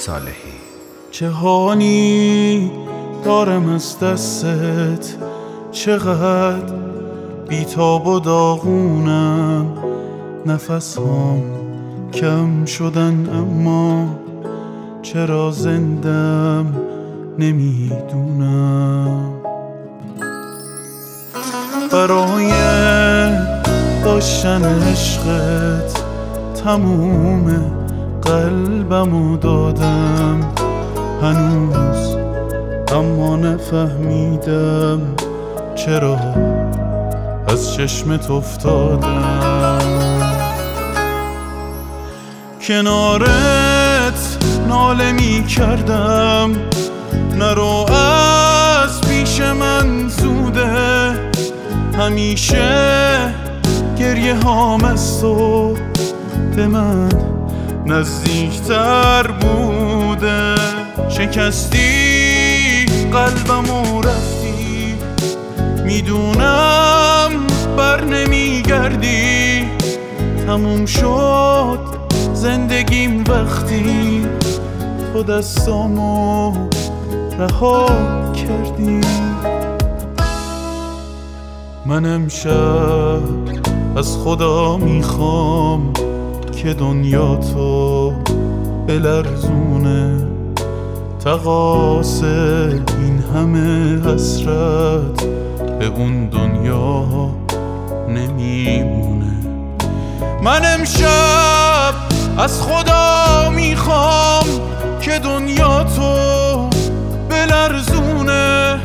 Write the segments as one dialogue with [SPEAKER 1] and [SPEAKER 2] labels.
[SPEAKER 1] صالحی.
[SPEAKER 2] چه حالی دارم از دستت، چقدر بی‌تاب و داغونم، نفس‌هام کم شدن اما چرا زندم نمیدونم. برای داشتن عشقت تموم قلبمو دادم هنوز، اما نفهمیدم چرا از چشمت افتادم. کنارت ناله می کردم نرو از پیش من زوده، همیشه گریه هام از تو به من نزدیکتر بوده. شکستی قلبمو رفتی، میدونم بر نمیگردی. تموم شد زندگیم وقتی تو دستامو رها کردی. من امشب از خدا میخوام که دنیا تو بلرزونه، تقاصر این همه حسرت به اون دنیا نمیمونه. من امشب از خدا میخوام که دنیا تو بلرزونه،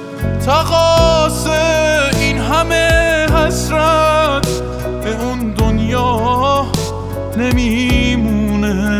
[SPEAKER 2] تقاصر این همه حسرت به اون دنیا نمیمونه.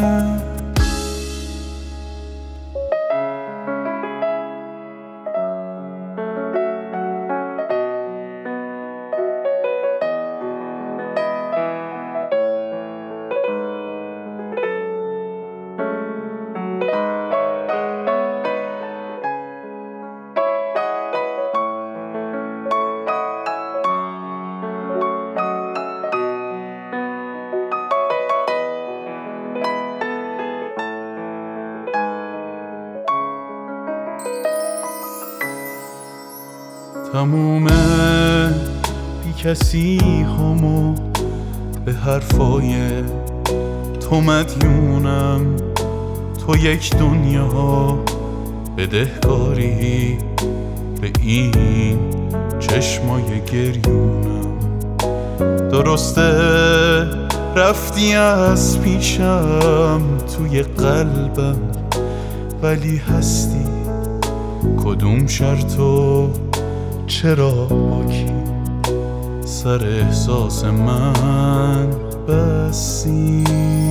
[SPEAKER 2] تموم بی کسی همو به حرفای تو مدیونم، تو یک دنیا بدهکاری به این چشمای گریونم. درسته رفتی از پیشم توی قلبم، ولی هستی کدوم شرطو چرا باکی سر احساس من بسی.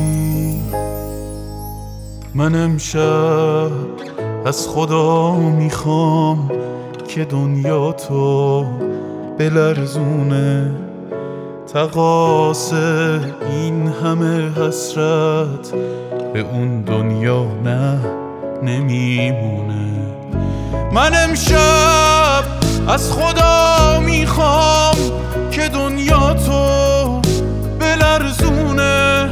[SPEAKER 2] من امشب از خدا میخوام که دنیا تو بلرزونه، تقاصر این همه حسرت به اون دنیا نمیمونه. من امشب از خدا میخوام که دنیا تو بلرزونه،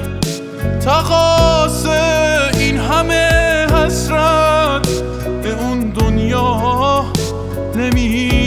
[SPEAKER 2] تقاصر این همه حسرت به اون دنیا نمیمونه.